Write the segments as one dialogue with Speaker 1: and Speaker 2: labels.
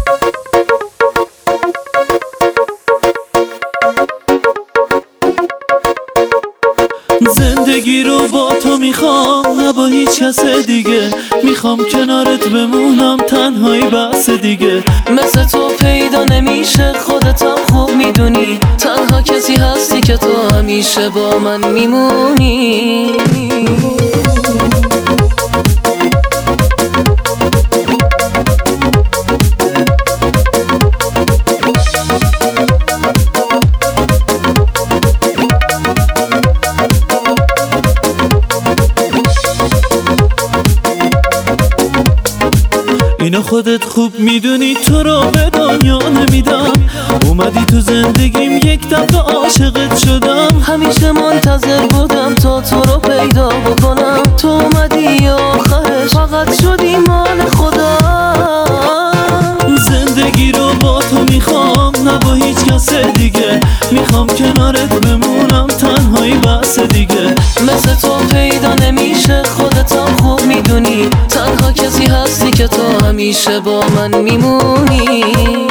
Speaker 1: زندگی رو با تو میخوام، نه با هیچ کس دیگه. میخوام کنارت بمونم، تنهایی بس دیگه.
Speaker 2: مثل تو پیدا نمیشه، خودتم خوب میدونی. تنها کسی هستی که تو همیشه با من میمونی.
Speaker 1: اینو خودت خوب میدونی، تو رو به دنیا نمیدم. اومدی تو زندگیم، یک دفعه عاشقت شدم.
Speaker 2: همیشه منتظر بودم تا تو رو پیدا بکنم. تو اومدی آخرش فقط شدی مال خدا.
Speaker 1: زندگی رو با تو میخوام، نه با هیچ کس دیگه. میخوام کنارت بمونم، تنهایی بس دیگه.
Speaker 2: مثل تو پیدا نمیشه، خودتم خوب میدونی. تنها کسی هستی که تو همیشه با من میمونی.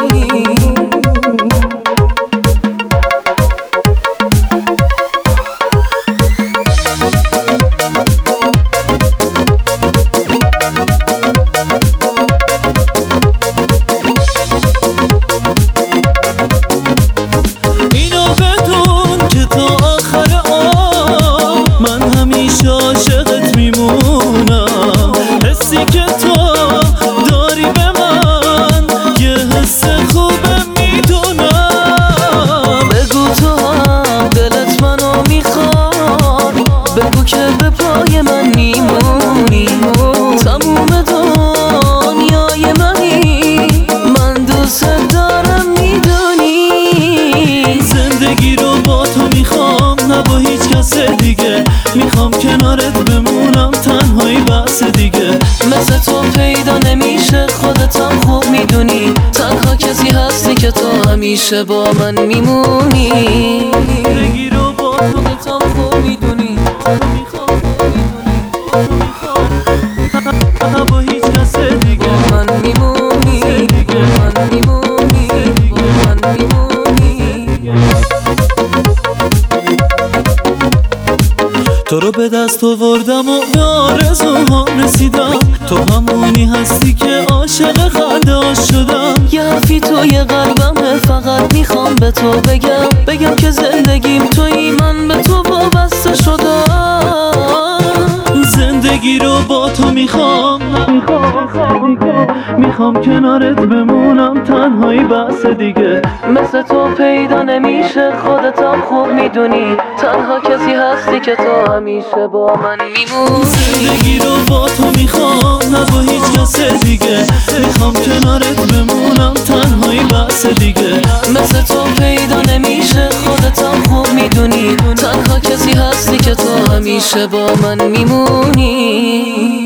Speaker 1: عاشقت میمونم. حسی که تو داری به من یه حس خوبه میدونم.
Speaker 2: بگو تو هم دلت منو میخواد، بگو که به پای من میمونی. تموم دنیای منی، من دوست دارم میدونی.
Speaker 1: زندگی رو با تو میخوام، نه با هیچ کس دیگه. میخوام کنارت بمونم، تنهایی بس دیگه.
Speaker 2: مثل تو پیدا نمیشه، خودتم خوب میدونی. تنها کسی هستی که تو همیشه با من میمونی.
Speaker 1: زندگی رو با
Speaker 2: خودتم خوب میدونی.
Speaker 1: میخوام نه با هیچ کس دیگه.
Speaker 2: من میمونی، من میمونی، من میمونی.
Speaker 1: تو رو به دست آوردم و به آرزوهام رسیدم. تو همونی هستی که عاشق خنده شدم.
Speaker 2: یه حرفی توی قلبمه، فقط میخوام به تو بگم که زندگیم توی من به تو وابسته شدم.
Speaker 1: زندگی رو با تو میخوام، میخوام کنارت بمونم، تنهایی بس دیگه.
Speaker 2: مثل تو پیدا نمیشه، خودتم خوب میدونی. تنها کسی هستی که تو همیشه با من میمونی.
Speaker 1: زندگی رو با تو میخوام، نه با هیچ کس دیگه. میخوام کنارت بمونم، تنهایی بس دیگه.
Speaker 2: مثل تو پیدا نمیشه، خودتم خوب میدونی. تنها کسی هستی که تو همیشه با من میمونی.